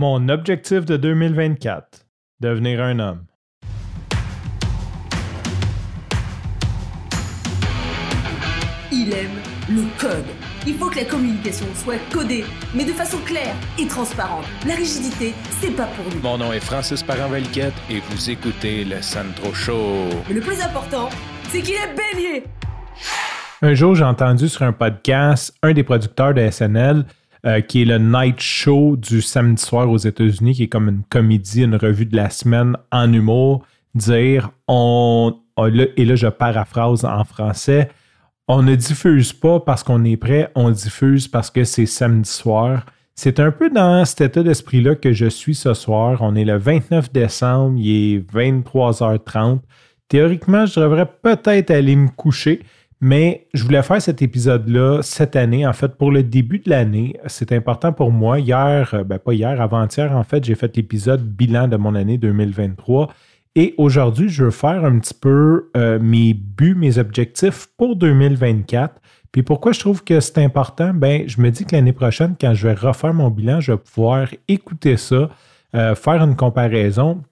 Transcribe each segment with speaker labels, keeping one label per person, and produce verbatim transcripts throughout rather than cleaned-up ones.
Speaker 1: Mon objectif de deux mille vingt-quatre, devenir un homme.
Speaker 2: Il aime le code. Il faut que la communication soit codée, mais de façon claire et transparente. La rigidité, c'est pas pour lui.
Speaker 3: Mon nom est Francis Parent-Valquette et vous écoutez le Sandro Show.
Speaker 2: Mais le plus important, c'est qu'il est bélier.
Speaker 1: Un jour, j'ai entendu sur un podcast un des producteurs de S N L, euh, qui est le Night Show du samedi soir aux États-Unis, qui est comme une comédie, une revue de la semaine en humour, dire, on, on et là je paraphrase en français, on ne diffuse pas parce qu'on est prêt, on diffuse parce que c'est samedi soir. C'est un peu dans cet état d'esprit-là que je suis ce soir. On est le vingt-neuf décembre, il est vingt-trois heures trente. Théoriquement, je devrais peut-être aller me coucher, mais je voulais faire cet épisode-là cette année, en fait, pour le début de l'année. C'est important pour moi. Hier, ben pas hier, avant-hier, en fait, j'ai fait l'épisode bilan de mon année deux mille vingt-trois. Et aujourd'hui, je veux faire un petit peu euh, mes buts, mes objectifs pour deux mille vingt-quatre. Puis pourquoi je trouve que c'est important? Ben, je me dis que l'année prochaine, quand je vais refaire mon bilan, je vais pouvoir écouter ça, euh, faire une comparaison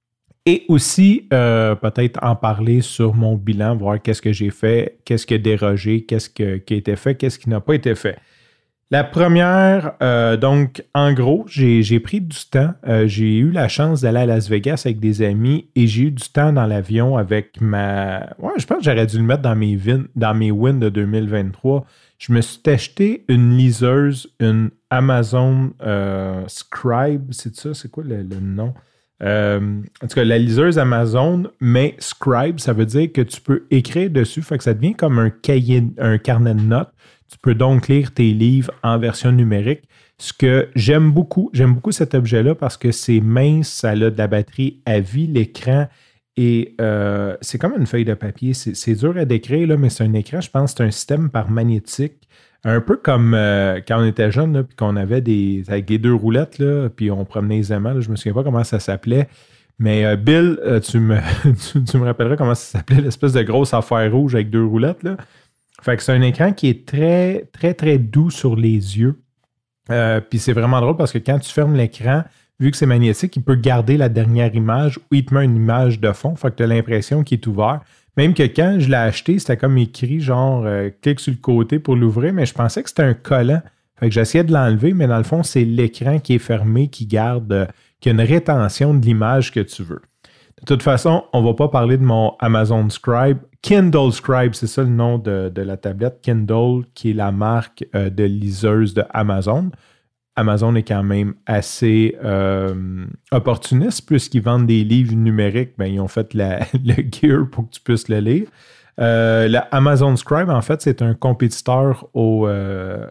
Speaker 1: et aussi euh, peut-être en parler sur mon bilan, voir qu'est-ce que j'ai fait, qu'est-ce qui a dérogé, qu'est-ce que, qui a été fait, qu'est-ce qui n'a pas été fait. La première, euh, donc, en gros, j'ai, j'ai pris du temps. Euh, j'ai eu la chance d'aller à Las Vegas avec des amis et j'ai eu du temps dans l'avion avec ma... Ouais, je pense que j'aurais dû le mettre dans mes, vin... dans mes wins de deux mille vingt-trois. Je me suis acheté une liseuse, une Amazon euh, Scribe, c'est ça? C'est quoi le, le nom? Euh, en tout cas, la liseuse Amazon, mais Scribe, ça veut dire que tu peux écrire dessus. Fait que ça devient comme un cahier, un carnet de notes. Tu peux donc lire tes livres en version numérique. Ce que j'aime beaucoup, j'aime beaucoup cet objet-là parce que c'est mince, ça a de la batterie à vie, l'écran, et euh, c'est comme une feuille de papier. C'est, c'est dur à décrire, là, mais c'est un écran, je pense, c'est un système par magnétique. Un peu comme euh, quand on était jeune, là, puis qu'on avait des, avec des deux roulettes, là, puis on promenait les aimants. Là, je ne me souviens pas comment ça s'appelait. Mais euh, Bill, euh, tu, me, tu, tu me rappelleras comment ça s'appelait, l'espèce de grosse affaire rouge avec deux roulettes, là. Fait que c'est un écran qui est très, très, très doux sur les yeux. Euh, puis c'est vraiment drôle parce que quand tu fermes l'écran, vu que c'est magnétique, il peut garder la dernière image ou il te met une image de fond. Fait que tu as l'impression qu'il est ouvert. Même que quand je l'ai acheté, c'était comme écrit genre euh, clique sur le côté pour l'ouvrir, mais je pensais que c'était un collant. Fait que j'essayais de l'enlever, mais dans le fond, c'est l'écran qui est fermé, qui garde, euh, qui a une rétention de l'image que tu veux. De toute façon, on ne va pas parler de mon Amazon Scribe. Kindle Scribe, c'est ça le nom de, de la tablette. Kindle, qui est la marque euh, de liseuse de Amazon. Amazon est quand même assez euh, opportuniste, puisqu'ils vendent des livres numériques. Ben, ils ont fait la, le gear pour que tu puisses le lire. Euh, la Amazon Scribe, en fait, c'est un compétiteur au... Euh,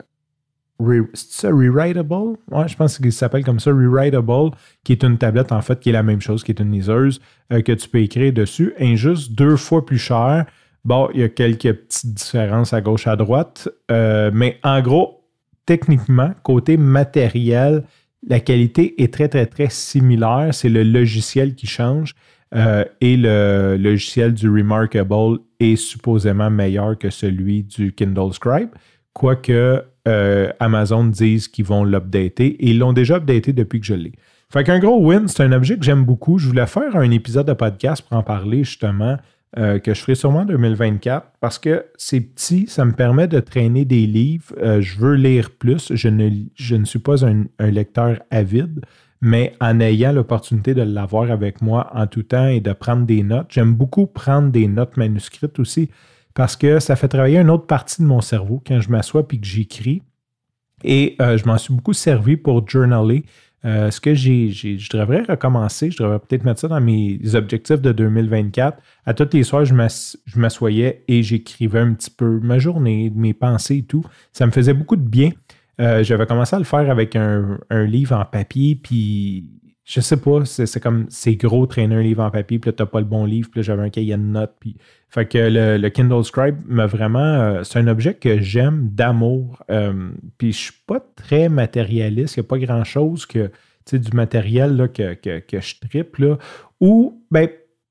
Speaker 1: Re, c'est ça, Rewritable? Ouais, je pense qu'il s'appelle comme ça, Rewritable, qui est une tablette, en fait, qui est la même chose, qui est une liseuse, euh, que tu peux écrire dessus, et juste deux fois plus cher. Bon, il y a quelques petites différences à gauche, à droite, euh, mais en gros, techniquement, côté matériel, la qualité est très, très, très similaire. C'est le logiciel qui change, euh, et le logiciel du Remarkable est supposément meilleur que celui du Kindle Scribe, quoique Euh, Amazon disent qu'ils vont l'updater et ils l'ont déjà updaté depuis que je l'ai. Fait qu'un gros win, c'est un objet que j'aime beaucoup. Je voulais faire un épisode de podcast pour en parler justement, euh, que je ferai sûrement en deux mille vingt-quatre parce que c'est petit, ça me permet de traîner des livres. Euh, je veux lire plus. Je ne, je ne suis pas un, un lecteur avide, mais en ayant l'opportunité de l'avoir avec moi en tout temps et de prendre des notes, j'aime beaucoup prendre des notes manuscrites aussi. Parce que ça fait travailler une autre partie de mon cerveau quand je m'assois et que j'écris. Et euh, je m'en suis beaucoup servi pour journaler. Euh, ce que j'ai, j'ai, je devrais recommencer, je devrais peut-être mettre ça dans mes objectifs de deux mille vingt-quatre. À tous les soirs, je, m'ass- je m'assoyais et j'écrivais un petit peu ma journée, mes pensées et tout. Ça me faisait beaucoup de bien. Euh, j'avais commencé à le faire avec un, un livre en papier, puis je sais pas, c'est, c'est comme, c'est gros traîner un livre en papier, puis là, t'as pas le bon livre, puis là, j'avais un cahier de notes, puis... Fait que le, le Kindle Scribe m'a vraiment... Euh, c'est un objet que j'aime d'amour, euh, puis je suis pas très matérialiste, il n'y a pas grand-chose que, tu sais, du matériel, là, que, que, que je trippe, là, ou, ben,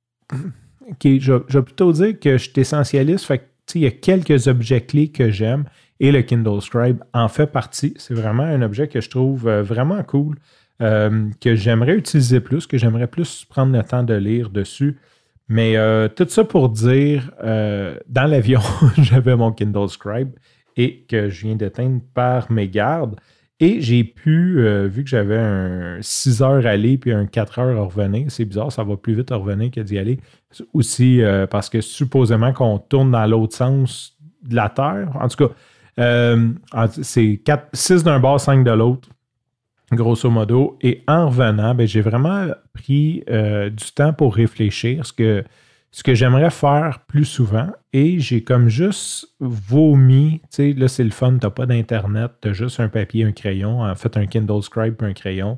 Speaker 1: okay, je, je vais plutôt dire que je suis essentialiste, fait que, tu sais, il y a quelques objets clés que j'aime, et le Kindle Scribe en fait partie. C'est vraiment un objet que je trouve vraiment cool. euh, que j'aimerais utiliser plus, que j'aimerais plus prendre le temps de lire dessus. Mais euh, tout ça pour dire, euh, dans l'avion, j'avais mon Kindle Scribe et que je viens d'éteindre par mégarde. Et j'ai pu, euh, vu que j'avais un six heures aller puis un quatre heures à revenir, c'est bizarre, ça va plus vite à revenir que d'y aller. Aussi, euh, parce que supposément qu'on tourne dans l'autre sens de la Terre. En tout cas, euh, c'est six d'un bord, cinq de l'autre, grosso modo. Et en revenant, ben, j'ai vraiment pris euh, du temps pour réfléchir ce que, ce que j'aimerais faire plus souvent. Et j'ai comme juste vomi. Tu sais, là, c'est le fun, t'as pas d'Internet, t'as juste un papier, un crayon, en fait, un Kindle Scribe et un crayon.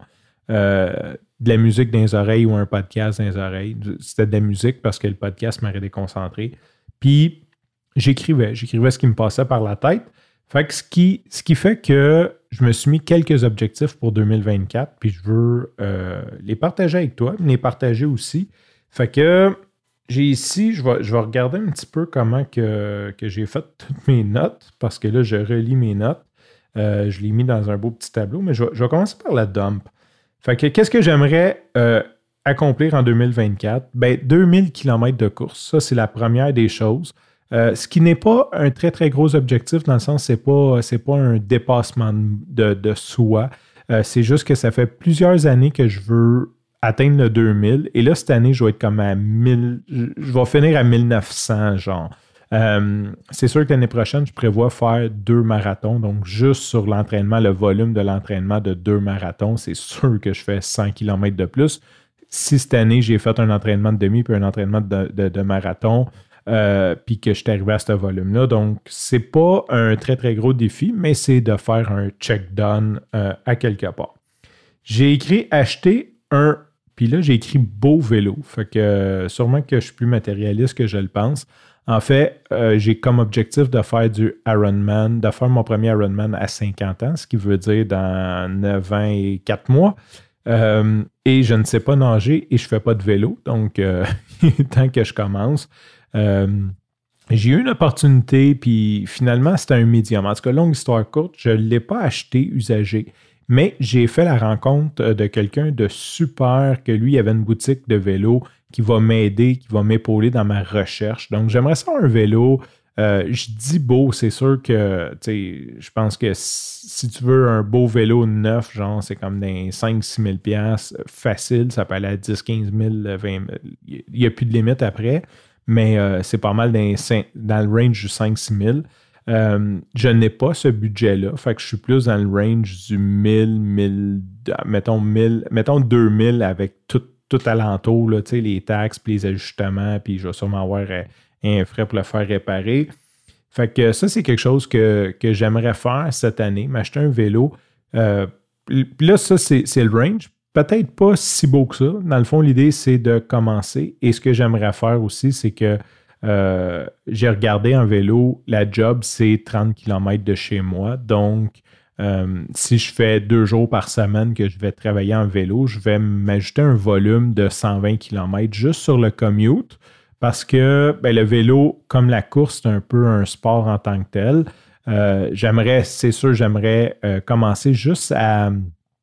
Speaker 1: Euh, de la musique dans les oreilles ou un podcast dans les oreilles. C'était de la musique parce que le podcast m'aurait déconcentré. Puis, j'écrivais. J'écrivais ce qui me passait par la tête. Fait que ce qui, ce qui fait que je me suis mis quelques objectifs pour deux mille vingt-quatre, puis je veux euh, les partager avec toi, mais les partager aussi. Fait que j'ai ici, je vais, je vais regarder un petit peu comment que, que j'ai fait toutes mes notes, parce que là, je relis mes notes. Euh, je l'ai mis dans un beau petit tableau, mais je vais, je vais commencer par la dump. Fait que qu'est-ce que j'aimerais euh, accomplir en deux mille vingt-quatre? Ben, deux mille kilomètres de course, ça, c'est la première des choses. Euh, ce qui n'est pas un très, très gros objectif, dans le sens c'est pas, c'est pas un dépassement de, de soi. Euh, c'est juste que ça fait plusieurs années que je veux atteindre le deux mille. Et là, cette année, je vais être comme à mille... Je vais finir à mille neuf cents, genre. Euh, c'est sûr que l'année prochaine, je prévois faire deux marathons. Donc, juste sur l'entraînement, le volume de l'entraînement de deux marathons, c'est sûr que je fais cent kilomètres de plus. Si cette année, j'ai fait un entraînement de demi puis un entraînement de, de, de marathon, Euh, puis que je suis arrivé à ce volume-là. Donc, c'est pas un très, très gros défi, mais c'est de faire un check-down euh, à quelque part. J'ai écrit acheter un, puis là, j'ai écrit beau vélo. Fait que euh, sûrement que je suis plus matérialiste que je le pense. En fait, euh, j'ai comme objectif de faire du Ironman, de faire mon premier Ironman à cinquante ans, ce qui veut dire dans neuf ans et quatre mois. Euh, et je ne sais pas nager et je ne fais pas de vélo. Donc, euh, tant que je commence, Euh, j'ai eu une opportunité, puis finalement, c'était un médium. En tout cas, longue histoire courte, je ne l'ai pas acheté usagé, mais j'ai fait la rencontre de quelqu'un de super, que lui, il avait une boutique de vélo qui va m'aider, qui va m'épauler dans ma recherche. Donc, j'aimerais ça un vélo. Euh, je dis beau, c'est sûr que, tu sais, je pense que si tu veux un beau vélo neuf, genre, c'est comme dans cinq à six mille dollars facile, ça peut aller à dix, quinze mille, vingt mille. Il n'y a plus de limite après. Mais euh, c'est pas mal dans, dans le range du cinq à six mille. Euh, je n'ai pas ce budget-là. Fait que je suis plus dans le range du mille, mille, mettons, mille, mettons deux mille avec tout, tout alentour, là, les taxes, puis les ajustements, puis je vais sûrement avoir un frais pour le faire réparer. Fait que ça, c'est quelque chose que, que j'aimerais faire cette année, m'acheter un vélo. Euh, puis là, ça, c'est, c'est le range. Peut-être pas si beau que ça. Dans le fond, l'idée, c'est de commencer. Et ce que j'aimerais faire aussi, c'est que euh, j'ai regardé en vélo, la job, c'est trente kilomètres de chez moi. Donc, euh, si je fais deux jours par semaine que je vais travailler en vélo, je vais m'ajouter un volume de cent vingt kilomètres juste sur le commute parce que ben, le vélo, comme la course, c'est un peu un sport en tant que tel. Euh, j'aimerais, c'est sûr, j'aimerais euh, commencer juste à...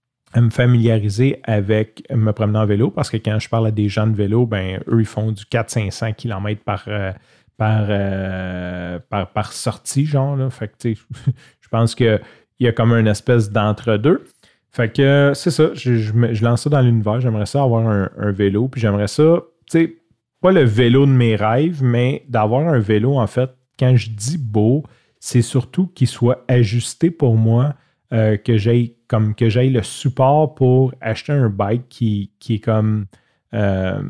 Speaker 1: à me familiariser avec me promener en vélo parce que quand je parle à des gens de vélo, ben eux, ils font du quatre à cinq cents kilomètres par, euh, par, euh, par, par sortie, genre. Là. Fait que, tu sais, je pense qu'il y a comme une espèce d'entre-deux. Fait que c'est ça, je, je, je lance ça dans l'univers. J'aimerais ça avoir un, un vélo, puis j'aimerais ça, tu sais, pas le vélo de mes rêves, mais d'avoir un vélo, en fait, quand je dis beau, c'est surtout qu'il soit ajusté pour moi, euh, que j'aille comme que j'aille le support pour acheter un bike qui, qui est comme euh,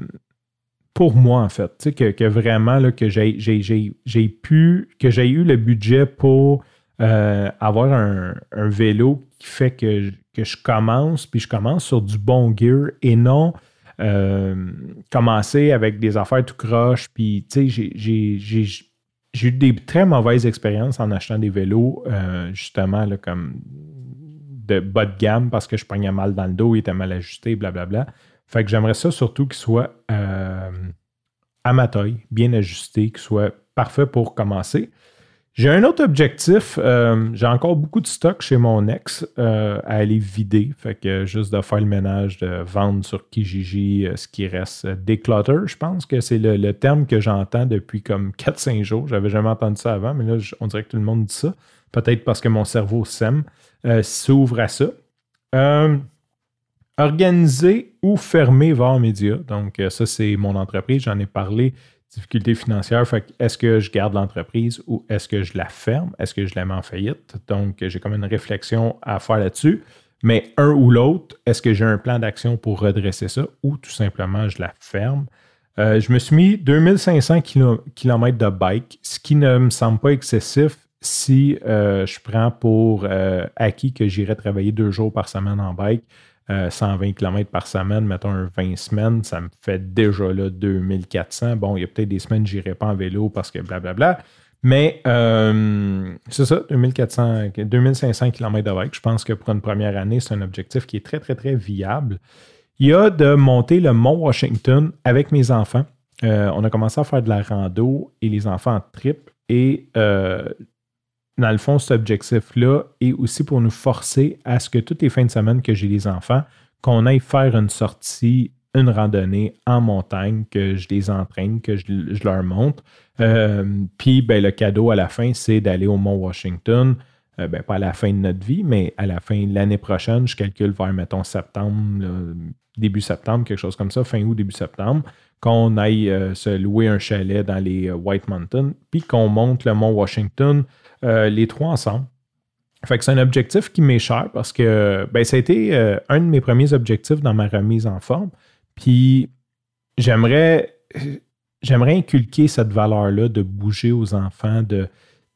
Speaker 1: pour moi, en fait. Tu sais, que, que vraiment, là, que j'ai, j'ai, j'ai, j'ai pu, que j'ai eu le budget pour euh, avoir un, un vélo qui fait que, que je commence, puis je commence sur du bon gear et non euh, commencer avec des affaires tout croche. Puis, tu sais, j'ai, j'ai, j'ai, j'ai eu des très mauvaises expériences en achetant des vélos, euh, justement, là, comme de bas de gamme parce que je pognais mal dans le dos, il était mal ajusté, blablabla. Fait que j'aimerais ça surtout qu'il soit euh, à ma taille, bien ajusté, qu'il soit parfait pour commencer. J'ai un autre objectif. Euh, j'ai encore beaucoup de stock chez mon ex euh, à aller vider. Fait que juste de faire le ménage, de vendre sur Kijiji euh, ce qui reste. Euh, Declutter, je pense que c'est le, le terme que j'entends depuis comme quatre cinq jours. J'avais jamais entendu ça avant, mais là, on dirait que tout le monde dit ça. Peut-être parce que mon cerveau sème, euh, s'ouvre à ça. Euh, organiser ou fermer Var Media. Donc, euh, ça, c'est mon entreprise. J'en ai parlé. Difficultés financières, fait que est-ce que je garde l'entreprise ou est-ce que je la ferme? Est-ce que je la mets en faillite? Donc, j'ai comme une réflexion à faire là-dessus. Mais un ou l'autre, est-ce que j'ai un plan d'action pour redresser ça ou tout simplement je la ferme? Euh, je me suis mis deux mille cinq cents kilomètres de bike, ce qui ne me semble pas excessif si euh, je prends pour euh, acquis que j'irai travailler deux jours par semaine en bike. Euh, cent vingt kilomètres par semaine, mettons un vingt semaines, ça me fait déjà là, deux mille quatre cents. Bon, il y a peut-être des semaines où je n'irai pas en vélo parce que blablabla. Mais euh, c'est ça, deux mille quatre cents, deux mille cinq cents kilomètres de bike. Je pense que pour une première année, c'est un objectif qui est très, très, très viable. Il y a de monter le Mont Washington avec mes enfants. Euh, on a commencé à faire de la rando et les enfants en trip. Et euh, dans le fond, cet objectif-là est aussi pour nous forcer à ce que toutes les fins de semaine que j'ai les enfants, qu'on aille faire une sortie, une randonnée en montagne, que je les entraîne, que je, je leur montre. Euh, Puis, ben, le cadeau à la fin, c'est d'aller au Mont Washington. Euh, ben, pas à la fin de notre vie, mais à la fin de l'année prochaine, je calcule vers, mettons, septembre, là, début septembre, quelque chose comme ça, fin août, début septembre, qu'on aille euh, se louer un chalet dans les euh, White Mountains, puis qu'on monte le Mont Washington, Euh, les trois ensemble. Fait que c'est un objectif qui m'est cher parce que ben, ça a été euh, un de mes premiers objectifs dans ma remise en forme. Puis j'aimerais, j'aimerais inculquer cette valeur-là de bouger aux enfants, de,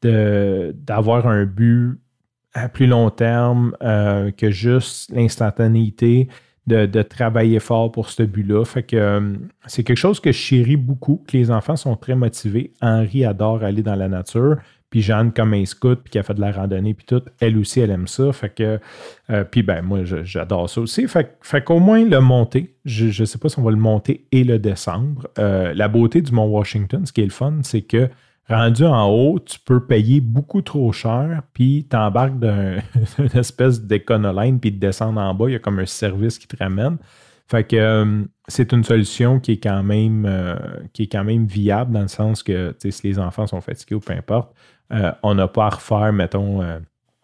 Speaker 1: de, d'avoir un but à plus long terme euh, que juste l'instantanéité, de, de travailler fort pour ce but-là. Fait que euh, c'est quelque chose que je chéris beaucoup, que les enfants sont très motivés. Henri adore aller dans la nature. Puis Jeanne, comme un scout, puis qui a fait de la randonnée, puis tout, elle aussi, elle aime ça. Fait que, euh, puis ben, moi, je, j'adore ça aussi. Fait, fait qu'au moins le monter, je ne sais pas si on va le monter et le descendre. Euh, la beauté du Mont Washington, ce qui est le fun, c'est que rendu en haut, tu peux payer beaucoup trop cher, puis tu embarques d'une espèce d'éconoline, puis de descendre en bas, il y a comme un service qui te ramène. Fait que euh, c'est une solution qui est quand même euh, qui est quand même viable dans le sens que si les enfants sont fatigués ou peu importe, euh, on n'a pas à refaire, mettons, euh,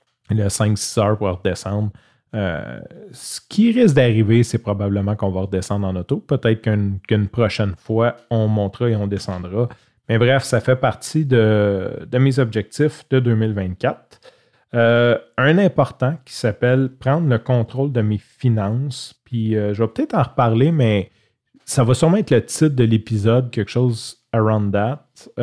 Speaker 1: le cinq six heures pour redescendre. Euh, ce qui risque d'arriver, c'est probablement qu'on va redescendre en auto. Peut-être qu'une, qu'une prochaine fois, on montera et on descendra. Mais bref, ça fait partie de, de mes objectifs de deux mille vingt-quatre. Euh, un important qui s'appelle prendre le contrôle de mes finances. Puis euh, je vais peut-être en reparler, mais ça va sûrement être le titre de l'épisode, quelque chose around that.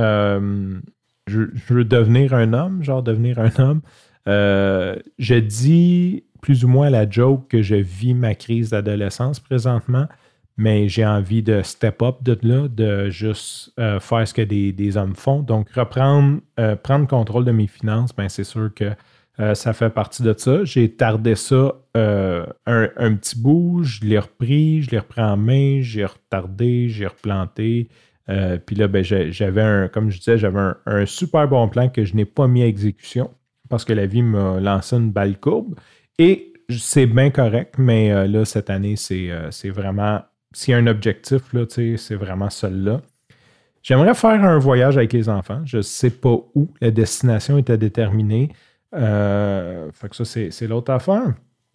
Speaker 1: Euh, je, je veux devenir un homme, genre devenir un homme. Euh, je dis plus ou moins à la joke que je vis ma crise d'adolescence présentement, mais j'ai envie de step up de là, de juste euh, faire ce que des, des hommes font. Donc, reprendre, euh, prendre contrôle de mes finances, ben c'est sûr que Euh, ça fait partie de ça. J'ai tardé ça euh, un, un petit bout, je l'ai repris, je l'ai repris en main, j'ai retardé, j'ai replanté. Euh, puis là, ben, j'avais un, comme je disais, j'avais un, un super bon plan que je n'ai pas mis à exécution parce que la vie m'a lancé une balle courbe. Et c'est bien correct, mais euh, là, cette année, c'est, euh, c'est vraiment, s'il y a un objectif, là, c'est vraiment celui-là. J'aimerais faire un voyage avec les enfants. Je ne sais pas où. La destination était déterminée. Euh, fait que ça, c'est, c'est l'autre affaire.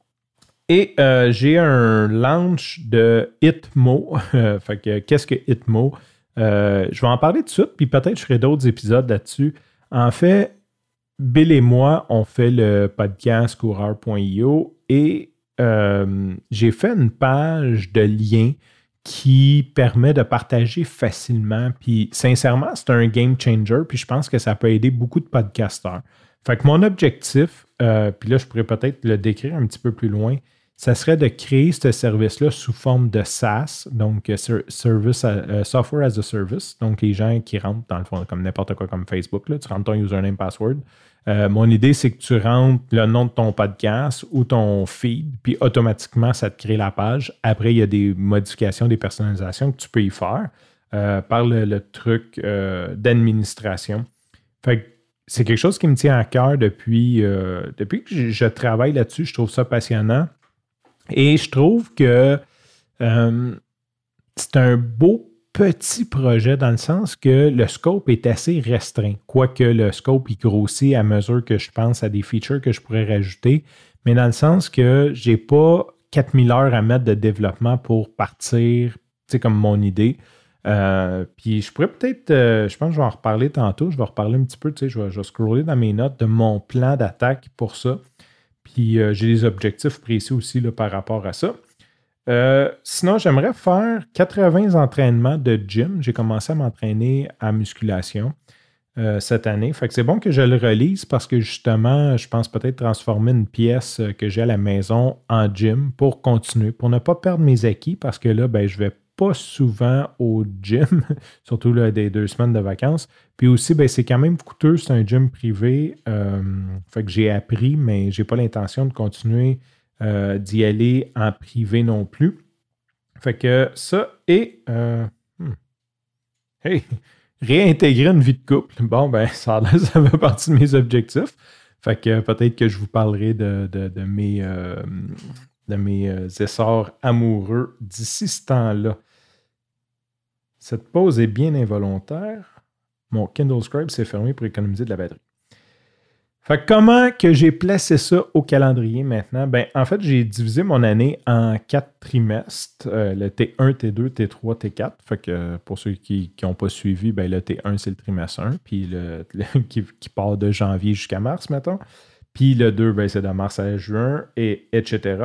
Speaker 1: Et euh, j'ai un launch de Hitmo. Fait que qu'est-ce que Hitmo? Euh, je vais en parler tout de suite, puis peut-être je ferai d'autres épisodes là-dessus. En fait, Bill et moi, on fait le podcast coureur point io et euh, j'ai fait une page de liens qui permet de partager facilement. Puis sincèrement, c'est un game changer, puis je pense que ça peut aider beaucoup de podcasteurs. Fait que mon objectif, euh, puis là, je pourrais peut-être le décrire un petit peu plus loin, ça serait de créer ce service-là sous forme de SaaS, donc service à, uh, Software as a Service. Donc, les gens qui rentrent, dans le fond, comme n'importe quoi, comme Facebook, là, tu rentres ton username, password. Euh, mon idée, c'est que tu rentres le nom de ton podcast ou ton feed, puis automatiquement, ça te crée la page. Après, il y a des modifications, des personnalisations que tu peux y faire euh, par le, le truc euh, d'administration. Fait que c'est quelque chose qui me tient à cœur depuis, euh, depuis que je, je travaille là-dessus. Je trouve ça passionnant. Et je trouve que euh, c'est un beau petit projet dans le sens que le scope est assez restreint. Quoique le scope il grossit à mesure que je pense à des features que je pourrais rajouter. Mais dans le sens que j'ai pas quatre mille heures à mettre de développement pour partir, tu sais, comme mon idée. Euh, puis je pourrais peut-être, euh, je pense que je vais en reparler tantôt. Je vais reparler un petit peu, tu sais, je vais, je vais scroller dans mes notes de mon plan d'attaque pour ça. Puis euh, j'ai des objectifs précis aussi là, par rapport à ça. Euh, sinon, j'aimerais faire quatre-vingts entraînements de gym. J'ai commencé à m'entraîner à musculation euh, cette année. Fait que c'est bon que je le relise parce que justement, je pense peut-être transformer une pièce que j'ai à la maison en gym pour continuer, pour ne pas perdre mes acquis parce que là, ben, je vais pas souvent au gym, surtout là, des deux semaines de vacances. Puis aussi, ben, c'est quand même coûteux, c'est un gym privé. Euh, fait que j'ai appris, mais j'ai pas l'intention de continuer Euh, d'y aller en privé non plus. Fait que ça et euh, hmm, hey, réintégrer une vie de couple. Bon, ben, ça, ça fait partie de mes objectifs. Fait que peut-être que je vous parlerai de, de, de mes, euh, de mes euh, essors amoureux d'ici ce temps-là. Cette pause est bien involontaire. Mon Kindle Scribe s'est fermé pour économiser de la batterie. Fait que comment que j'ai placé ça au calendrier maintenant? Ben, en fait, j'ai divisé mon année en quatre trimestres. Euh, le T un, T deux, T trois, T quatre. Fait que pour ceux qui n'ont pas suivi, ben, le T un, c'est le trimestre un, puis le, le qui, qui part de janvier jusqu'à mars, mettons. Puis le deux, ben, c'est de mars à juin, et etc.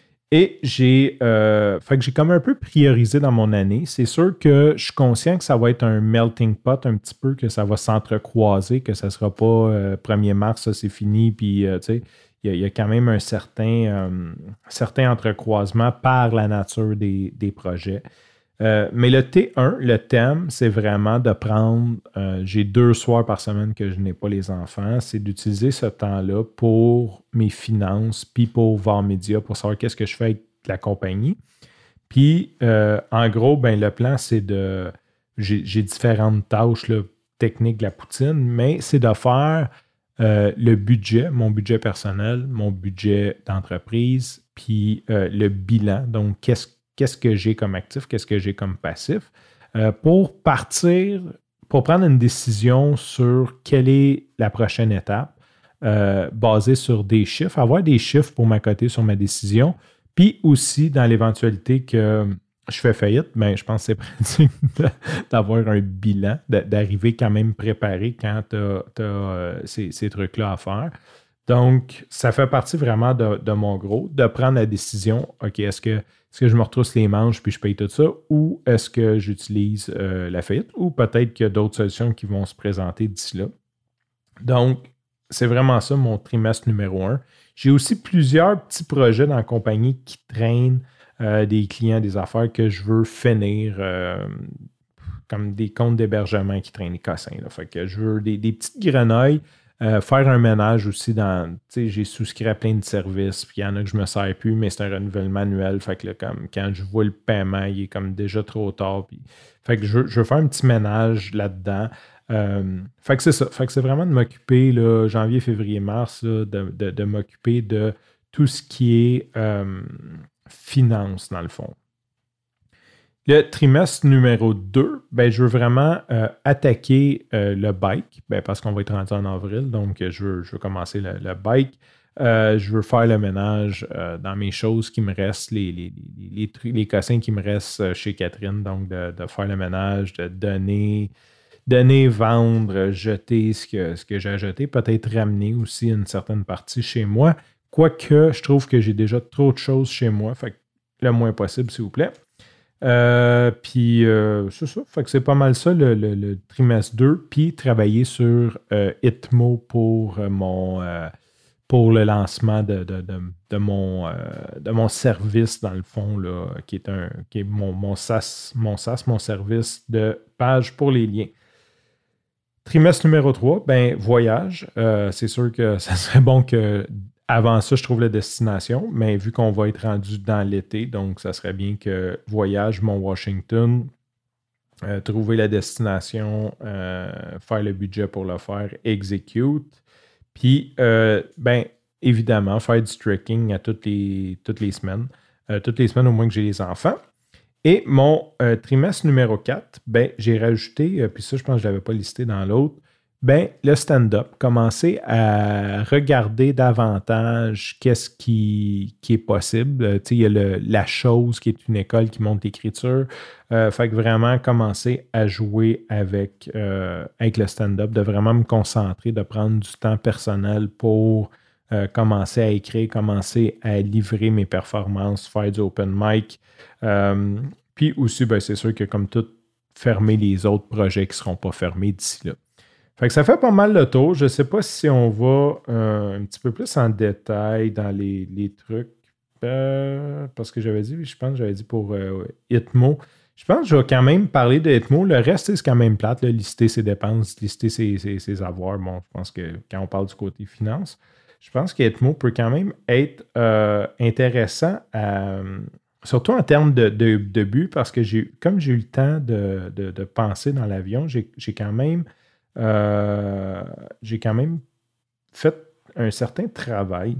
Speaker 1: Et j'ai, euh, fait que j'ai comme un peu priorisé dans mon année. C'est sûr que je suis conscient que ça va être un melting pot un petit peu, que ça va s'entrecroiser, que ça ne sera pas euh, premier mars, ça c'est fini. Puis, euh, tu sais, il y, y a quand même un certain, euh, certain entrecroisement par la nature des, des projets. Euh, mais le T un, le thème, c'est vraiment de prendre, euh, j'ai deux soirs par semaine que je n'ai pas les enfants, c'est d'utiliser ce temps-là pour mes finances, puis pour voir média, pour savoir qu'est-ce que je fais avec la compagnie. Puis, euh, en gros, ben, le plan, c'est de, j'ai, j'ai différentes tâches là, techniques de la poutine, mais c'est de faire euh, le budget, mon budget personnel, mon budget d'entreprise, puis euh, le bilan, donc qu'est-ce que Qu'est-ce que j'ai comme actif, qu'est-ce que j'ai comme passif, euh, pour partir, pour prendre une décision sur quelle est la prochaine étape, euh, basée sur des chiffres, avoir des chiffres pour m'accoter sur ma décision, puis aussi dans l'éventualité que je fais faillite, ben, je pense que c'est pratique d'avoir un bilan, d'arriver quand même préparé quand tu as euh, ces, ces trucs-là à faire. Donc, ça fait partie vraiment de, de mon gros, de prendre la décision, OK, est-ce que Est-ce que je me retrousse les manches puis je paye tout ça ou est-ce que j'utilise euh, la faillite ou peut-être qu'il y a d'autres solutions qui vont se présenter d'ici là. Donc, c'est vraiment ça mon trimestre numéro un. J'ai aussi plusieurs petits projets dans la compagnie qui traînent euh, des clients, des affaires que je veux finir, euh, comme des comptes d'hébergement qui traînent les cassins. Là. Fait que je veux des, des petites grenouilles. Euh, faire un ménage aussi dans, tu sais, j'ai souscrit à plein de services, puis il y en a que je ne me sers plus, mais c'est un renouvellement annuel, fait que là, comme, quand je vois le paiement, il est comme déjà trop tard, puis, fait que je, je veux faire un petit ménage là-dedans. Euh, fait que c'est ça, fait que c'est vraiment de m'occuper, là, janvier, février, mars, là, de, de, de m'occuper de tout ce qui est euh, finance, dans le fond. Le trimestre numéro deux, ben, je veux vraiment euh, attaquer euh, le bike, ben, parce qu'on va être rendu en avril, donc je veux, je veux commencer le, le bike. Euh, je veux faire le ménage euh, dans mes choses qui me restent, les, les, les, les, trucs, les cossins qui me restent chez Catherine, donc de, de faire le ménage, de donner, donner, vendre, jeter ce que, ce que j'ai acheté, peut-être ramener aussi une certaine partie chez moi, quoique je trouve que j'ai déjà trop de choses chez moi, fait que le moins possible, s'il vous plaît. Euh, puis euh, c'est ça, fait que c'est pas mal ça le, le, le trimestre deux, puis travailler sur euh, Itmo pour euh, mon euh, pour le lancement de, de, de, de, mon, euh, de mon service dans le fond là, qui est un qui est mon, mon SaaS, mon SaaS, mon service de page pour les liens. Trimestre numéro trois, ben voyage. Euh, c'est sûr que ça serait bon que avant ça, je trouve la destination, mais vu qu'on va être rendu dans l'été, donc ça serait bien que voyage Mont-Washington, euh, trouver la destination, euh, faire le budget pour le faire, execute. Puis, euh, ben, évidemment, faire du tracking à toutes les, toutes les semaines. Euh, toutes les semaines, au moins que j'ai les enfants. Et mon euh, trimestre numéro quatre, ben, j'ai rajouté, euh, puis ça, je pense que je ne l'avais pas listé dans l'autre, ben, le stand-up. Commencer à regarder davantage qu'est-ce qui, qui est possible. Euh, il y a le, La Chose, qui est une école qui montre l'écriture. Euh, fait que vraiment commencer à jouer avec, euh, avec le stand-up, de vraiment me concentrer, de prendre du temps personnel pour euh, commencer à écrire, commencer à livrer mes performances, faire du open mic. Euh, puis aussi, ben, c'est sûr que comme tout, fermer les autres projets qui ne seront pas fermés d'ici là. Fait que ça fait pas mal le tour. Je ne sais pas si on va euh, un petit peu plus en détail dans les, les trucs. Euh, parce que j'avais dit, je pense que j'avais dit pour euh, Hitmo. Je pense que je vais quand même parler de Hitmo. Le reste, c'est quand même plate. Là, lister ses dépenses, lister ses, ses, ses avoirs. Bon, je pense que quand on parle du côté finance, je pense que Hitmo peut quand même être euh, intéressant, à, surtout en termes de, de, de but, parce que j'ai, comme j'ai eu le temps de, de, de penser dans l'avion, j'ai, j'ai quand même Euh, j'ai quand même fait un certain travail.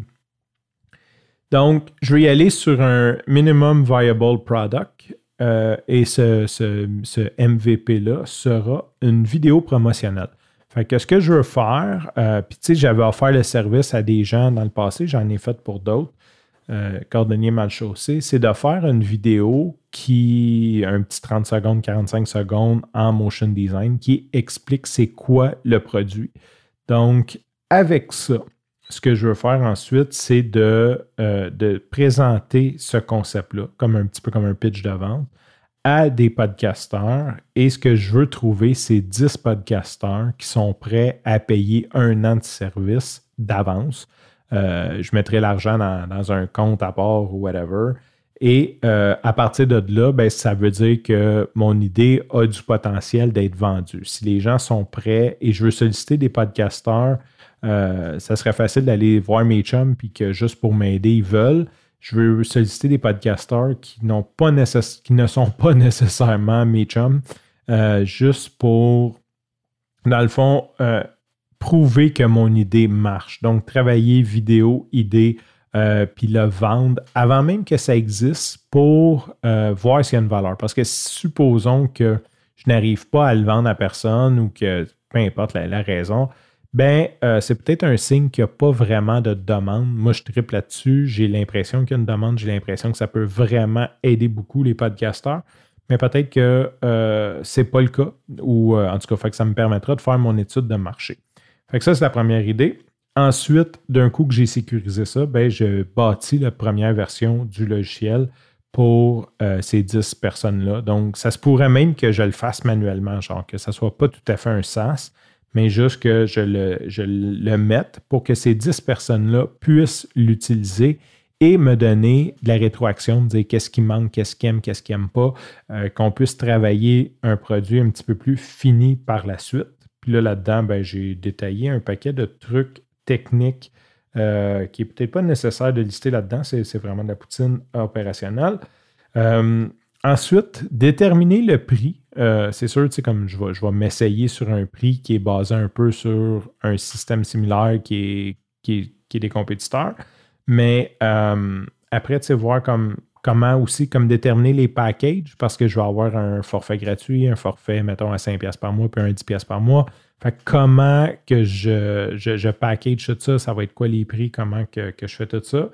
Speaker 1: Donc, je vais y aller sur un Minimum Viable Product euh, et ce, ce, ce M V P-là sera une vidéo promotionnelle. Fait que ce que je veux faire, euh, puis tu sais, j'avais offert le service à des gens dans le passé, j'en ai fait pour d'autres, euh, cordonnier mal chaussé, c'est de faire une vidéo qui, un petit trente secondes, quarante-cinq secondes en motion design, qui explique c'est quoi le produit. Donc, avec ça, ce que je veux faire ensuite, c'est de, euh, de présenter ce concept-là, comme un petit peu comme un pitch de vente, à des podcasteurs. Et ce que je veux trouver, c'est dix podcasteurs qui sont prêts à payer un an de service d'avance. Euh, je mettrai l'argent dans, dans un compte à part ou whatever. Et euh, à partir de là, ben, ça veut dire que mon idée a du potentiel d'être vendue. Si les gens sont prêts et je veux solliciter des podcasteurs, euh, ça serait facile d'aller voir mes chums puis que juste pour m'aider, ils veulent. Je veux solliciter des podcasteurs qui, n'ont pas nécess- qui ne sont pas nécessairement mes chums, euh, juste pour, dans le fond, euh, prouver que mon idée marche. Donc, travailler vidéo, idée, euh, puis le vendre avant même que ça existe pour euh, voir s'il y a une valeur. Parce que supposons que je n'arrive pas à le vendre à personne ou que, peu importe la, la raison, ben euh, c'est peut-être un signe qu'il n'y a pas vraiment de demande. Moi, je triple là-dessus. J'ai l'impression qu'il y a une demande. J'ai l'impression que ça peut vraiment aider beaucoup les podcasteurs. Mais peut-être que euh, ce n'est pas le cas. Ou euh, en tout cas, fait que ça me permettra de faire mon étude de marché. Fait que ça, c'est la première idée. Ensuite, d'un coup que j'ai sécurisé ça, ben, je bâtis la première version du logiciel pour euh, ces dix personnes-là. Donc, ça se pourrait même que je le fasse manuellement, genre que ça ne soit pas tout à fait un SaaS, mais juste que je le, je le mette pour que ces dix personnes-là puissent l'utiliser et me donner de la rétroaction, me dire qu'est-ce qui manque, qu'est-ce qu'ils aiment, qu'est-ce qu'ils n'aiment pas, euh, qu'on puisse travailler un produit un petit peu plus fini par la suite. Puis là, là-dedans, ben, j'ai détaillé un paquet de trucs techniques euh, qui n'est peut-être pas nécessaire de lister là-dedans. C'est, c'est vraiment de la poutine opérationnelle. Euh, ensuite, déterminer le prix. Euh, c'est sûr, tu sais, comme je vais, je vais m'essayer sur un prix qui est basé un peu sur un système similaire qui est, qui est, qui est des compétiteurs. Mais euh, après, tu sais, voir comme, comment aussi comme déterminer les packages parce que je vais avoir un forfait gratuit, un forfait, mettons, à cinq dollars par mois, puis un dix dollars par mois. Fait que comment que je, je, je package tout ça, ça va être quoi les prix, comment que, que je fais tout ça.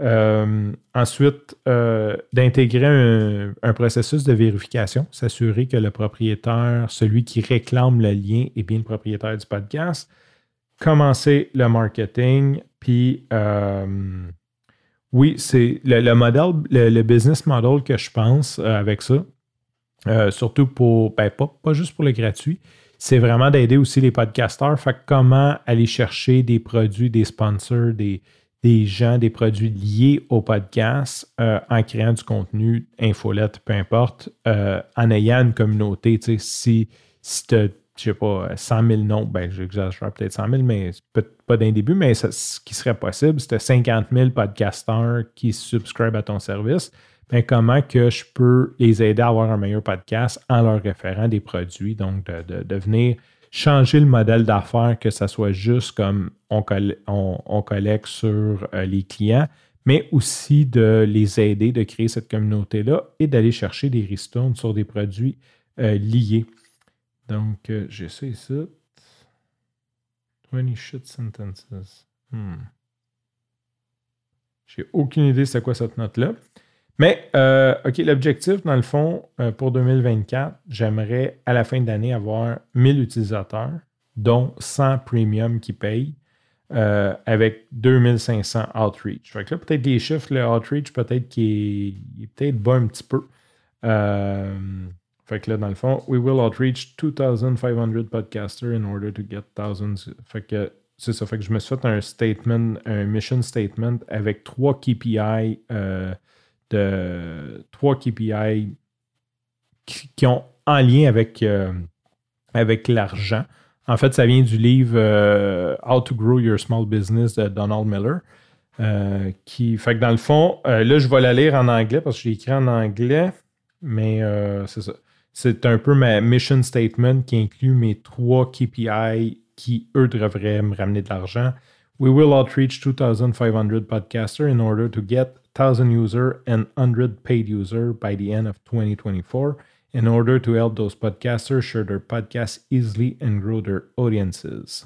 Speaker 1: Euh, ensuite, euh, d'intégrer un, un processus de vérification, s'assurer que le propriétaire, celui qui réclame le lien, est bien le propriétaire du podcast. Commencer le marketing, puis euh, oui, c'est le, le modèle, le, le business model que je pense euh, avec ça, euh, surtout pour, ben pas, pas juste pour le gratuit, c'est vraiment d'aider aussi les podcasteurs. Fait que comment aller chercher des produits, des sponsors, des, des gens, des produits liés au podcast euh, en créant du contenu, infolette, peu importe, euh, en ayant une communauté. Tu sais, si, si tu as, je sais pas, cent mille noms, ben j'exagère peut-être cent mille, mais peut pas d'un début, mais ça, ce qui serait possible, c'était cinquante mille podcasteurs qui subscribent à ton service. ben, comment que je peux les aider à avoir un meilleur podcast en leur référant des produits. Donc, de, de, de venir changer le modèle d'affaires, que ça soit juste comme on, coll- on, on collecte sur euh, les clients, mais aussi de les aider, de créer cette communauté-là et d'aller chercher des ristournes sur des produits euh, liés. Donc, euh, j'ai ça ici. vingt shit sentences. Hmm. J'ai aucune idée c'est quoi cette note-là. Mais, euh, OK, l'objectif, dans le fond, euh, pour deux mille vingt-quatre, j'aimerais, à la fin de l'année, avoir mille utilisateurs, dont cent premium qui payent, euh, avec deux mille cinq cents outreach. Fait que là, peut-être les chiffres, le outreach, peut-être qu'il est, il est peut-être bas un petit peu. Euh, fait que là, dans le fond, we will outreach two thousand five hundred podcasters in order to get thousands. Fait que c'est ça. Fait que je me suis fait un statement, un mission statement avec trois K P I, euh, de trois K P I qui, qui ont en lien avec, euh, avec l'argent. En fait, ça vient du livre euh, How to Grow Your Small Business de Donald Miller. Euh, qui, fait que dans le fond, euh, là, je vais la lire en anglais parce que j'ai écrit en anglais, mais euh, c'est ça. C'est un peu ma mission statement qui inclut mes trois K P I qui, eux, devraient me ramener de l'argent. We will outreach two thousand five hundred podcasters in order to get one thousand users and one hundred paid users by the end of twenty twenty-four in order to help those podcasters share their podcasts easily and grow their audiences.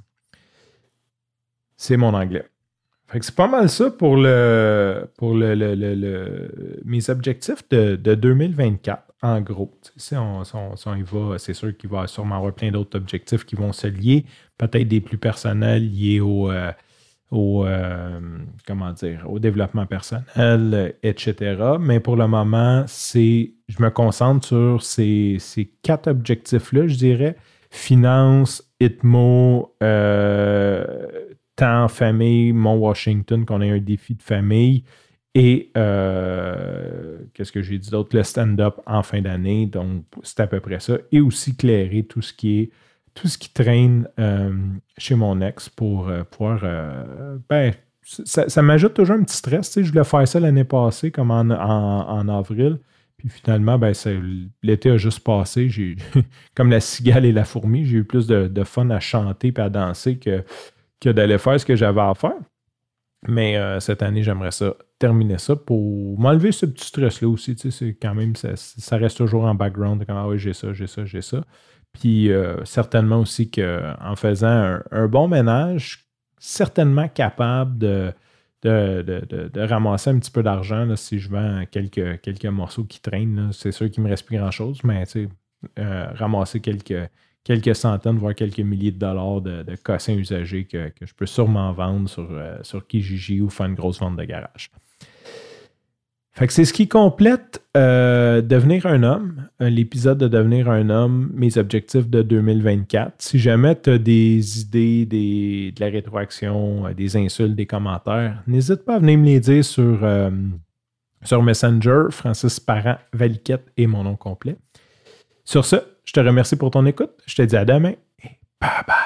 Speaker 1: C'est mon anglais. Fait que c'est pas mal ça pour, le, pour le, le, le, le, mes objectifs de, de deux mille vingt-quatre, en gros. Si on, si on, si on y va, c'est sûr qu'il va sûrement avoir plein d'autres objectifs qui vont se lier, peut-être des plus personnels liés au... Euh, Au, euh, comment dire, au développement personnel, et cetera. Mais pour le moment, c'est, je me concentre sur ces, ces quatre objectifs-là, je dirais. Finance, I T M O, euh, temps, famille, Mont-Washington, qu'on ait un défi de famille. Et euh, qu'est-ce que j'ai dit d'autre? Le stand-up en fin d'année. Donc, c'est à peu près ça. Et aussi clairer tout ce qui est tout ce qui traîne euh, chez mon ex pour euh, pouvoir... Euh, ben, ça, ça m'ajoute toujours un petit stress. Tu sais, je voulais faire ça l'année passée, comme en, en, en avril. Puis finalement, ben, l'été a juste passé. J'ai, comme la cigale et la fourmi, j'ai eu plus de, de fun à chanter et à danser que, que d'aller faire ce que j'avais à faire. Mais euh, cette année, j'aimerais ça terminer ça pour m'enlever ce petit stress-là aussi. Tu sais, c'est quand même, ça, ça reste toujours en background. Comme, ah oui, j'ai ça, j'ai ça, j'ai ça. Puis euh, certainement aussi qu'en faisant un, un bon ménage, certainement capable de, de, de, de, de ramasser un petit peu d'argent là, si je vends quelques, quelques morceaux qui traînent. Là. C'est sûr qu'il ne me reste plus grand-chose, mais euh, ramasser quelques, quelques centaines, voire quelques milliers de dollars de, de cossins usagés que, que je peux sûrement vendre sur, euh, sur Kijiji ou faire une grosse vente de garage. Fait que c'est ce qui complète euh, Devenir un homme, l'épisode de Devenir un homme, mes objectifs de deux mille vingt-quatre. Si jamais tu as des idées, des, de la rétroaction, des insultes, des commentaires, n'hésite pas à venir me les dire sur, euh, sur Messenger, Francis Parent Valiquette et mon nom complet. Sur ce, je te remercie pour ton écoute. Je te dis à demain et bye bye.